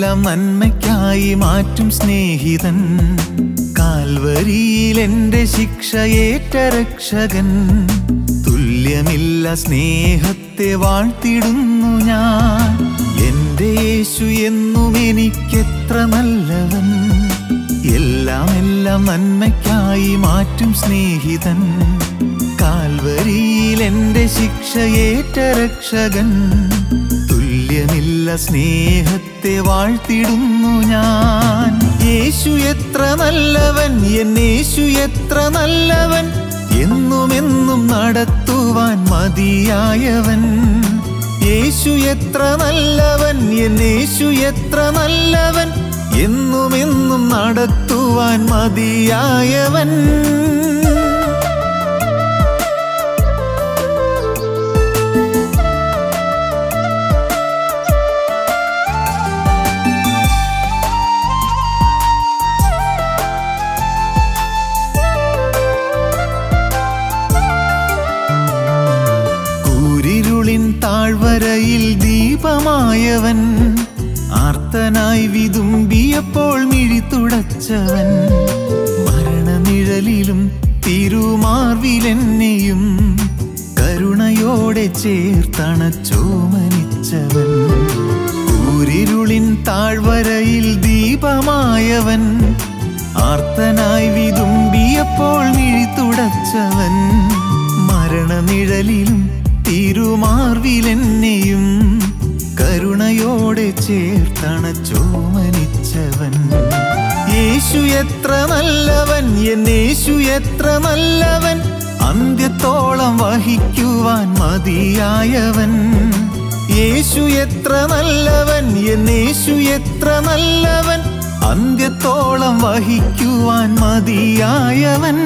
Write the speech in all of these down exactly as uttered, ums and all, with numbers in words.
എല്ലാം നന്മയ്ക്കായി മാറ്റും സ്നേഹിതൻ. കാൽവരിയിൽ എൻ്റെ ശിക്ഷയേറ്റ രക്ഷകൻ. തുല്യമില്ല സ്നേഹത്തെ വാഴ്ത്തിടുന്നു ഞാൻ. എൻ്റെ യേശു എന്നും എനിക്കെത്ര നല്ലവൻ. എല്ലാം എല്ലാം നന്മയ്ക്കായി മാറ്റും സ്നേഹിതൻ. കാൽവരിയിൽ എൻ്റെ ശിക്ഷയേറ്റ രക്ഷകൻ. തുല്യമില്ല സ്നേഹത്തെ വാഴ്ത്തിടുന്നു ഞാൻ. യേശു എത്ര നല്ലവൻ, എൻ യേശു എത്ര നല്ലവൻ. എന്നുമെന്നും നടത്തുവാൻ മതിയായവൻ. യേശു എത്ര നല്ലവൻ, എൻ യേശു എത്ര നല്ലവൻ. എന്നുമെന്നും നടത്തുവാൻ മതിയായവൻ. കൂരിരുളിൻ താഴ്വരയിൽ ദീപമായവൻ. ആർത്തനായി വിതുമ്പിയപ്പോൾ മിഴി തുടച്ചവൻ. മരണനിഴലിലും തിരുമാർവിലെന്നെയും കരുണയോടെ ചേർത്തണച്ചോമനിച്ചവൻ. കൂരിരുളിൻ താഴ്വരയിൽ ദീപമായവൻ. ആർത്തനായി വിതുമ്പിയപ്പോൾ മിഴി തുടച്ചവൻ. മരണനിഴലിലും തിരുമാർവിലെന്നെയും കരുണയോടെ ചേർത്തണച്ചോമനിച്ചവൻ. യേശു എത്ര നല്ലവൻ, എൻ യേശു എത്ര നല്ലവൻ. അന്ത്യത്തോളം വഹിക്കുവാൻ മതിയായവൻ. യേശു എത്ര നല്ലവൻ, എൻ യേശു എത്ര നല്ലവൻ. അന്ത്യത്തോളം വഹിക്കുവാൻ മതിയായവൻ.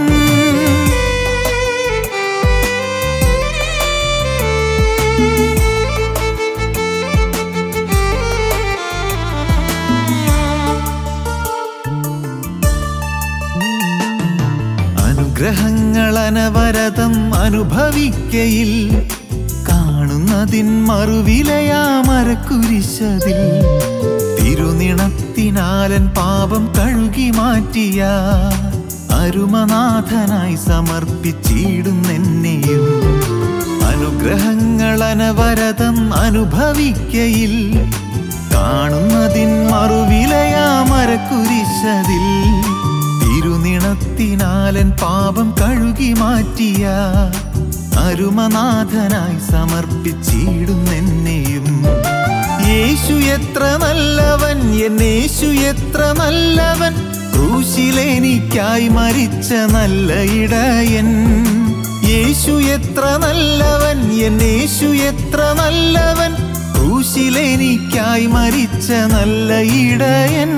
അനുഗ്രഹങ്ങൾ അനവരതം അനുഭവിക്കയിൽ കാണുന്നതിൻ മറുവിലയാമരക്കുരിശതിൽ. തിരുനിണത്തിനാലൻ പാപം കഴുകി മാറ്റിയ അരുമനാഥനായി സമർപ്പിച്ചിടുന്നെന്നെയും. അനുഗ്രഹങ്ങൾ അനവരതം അനുഭവിക്കയിൽ കാണുന്നതിൻ മറുവിലയാമരക്കുരിശതിൽ. തിരുനിണത്തിനാലൻ പാപം കഴുകി മാറ്റിയ അരുമനാഥനായി സമർപ്പിച്ചിടുന്നെന്നെയും. യേശു എത്ര നല്ലവൻ, എൻ യേശു എത്ര നല്ലവൻ. ക്രൂശിലെനിക്കായി മരിച്ച നല്ല ഇടയൻ. യേശു എത്ര നല്ലവൻ, എൻ യേശു എത്ര നല്ലവൻ. ക്രൂശിലെനിക്കായി മരിച്ച നല്ല ഇടയൻ.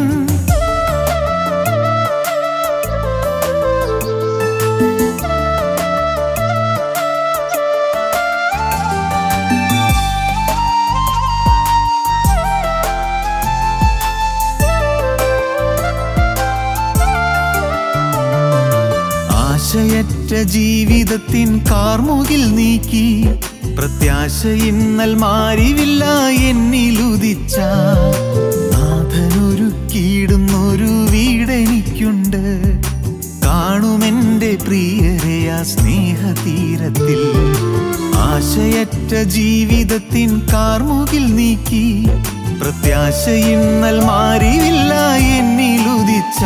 ആശയറ്റ ജീവിതത്തിൻ കാർമുകിൽ നീക്കി പ്രത്യാശ ഇന്നൽ മാറിവില്ല എന്നിലുദിച്ച നാഥനൊരുക്കിയിടുന്നൊരു വീടെനിക്കുണ്ട്. കാണുമെൻ്റെ പ്രിയരെ ആ സ്നേഹതീരത്തിൽ. ആശയറ്റ ജീവിതത്തിൻ കാർമുകിൽ നീക്കി പ്രത്യാശ ഇന്നൽ മാറിവില്ല എന്നിലുദിച്ച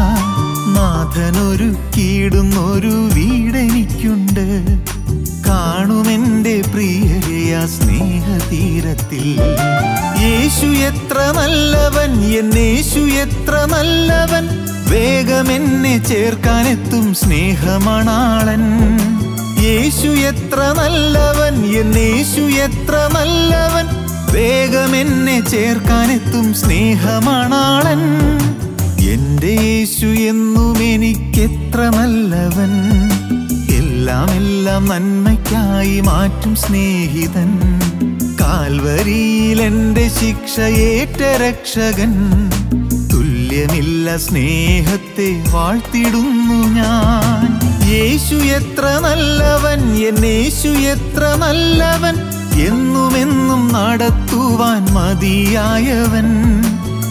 നാഥനൊരുക്കിയിടുന്നൊരു വീടെനിക്കുണ്ട്. കാണുമെൻ്റെ പ്രിയരെ ആ സ്നേഹതീരത്തിൽ. യേശു എത്ര നല്ലവൻ, എൻ യേശു എത്ര നല്ലവൻ. വേഗമെന്നെ ചേർക്കാനെത്തും സ്നേഹമണാളൻ. യേശു എത്ര നല്ലവൻ, എൻ യേശു എത്ര നല്ലവൻ. വേഗമെന്നെ ചേർക്കാനെത്തും സ്നേഹമണാളൻ. എൻ്റെ യേശു എന്നും എനിക്കെത്ര നല്ലവൻ. എല്ലാം എല്ലാം നന്മയ്ക്കായി മാറ്റും സ്നേഹിതൻ. കാൽവരിയിൽ എൻ്റെ ശിക്ഷയേറ്റ രക്ഷകൻ. തുല്യമില്ല സ്നേഹത്തെ വാഴ്ത്തിടുന്നു ഞാൻ. യേശു എത്ര നല്ലവൻ, എൻ യേശു എത്ര നല്ലവൻ. എന്നുമെന്നും നടത്തുവാൻ മതിയായവൻ.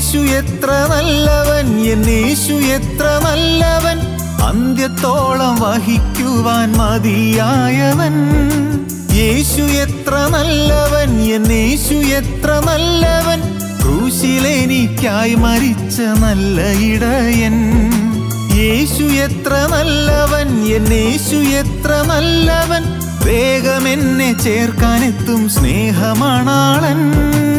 യേശു എത്ര നല്ലവൻ, എൻ യേശു എത്ര നല്ലവൻ, അന്ത്യത്തോളം വഹിക്കുവാൻ മതിയായവൻ. യേശു എത്ര നല്ലവൻ, എൻ യേശു എത്ര നല്ലവൻ, ക്രൂശിലെനിക്കായി മരിച്ച നല്ല ഇടയൻ. യേശു എത്ര നല്ലവൻ, എൻ യേശു എത്ര നല്ലവൻ, വേഗമെന്നെ ചേർക്കാനെത്തും സ്നേഹമണാളൻ.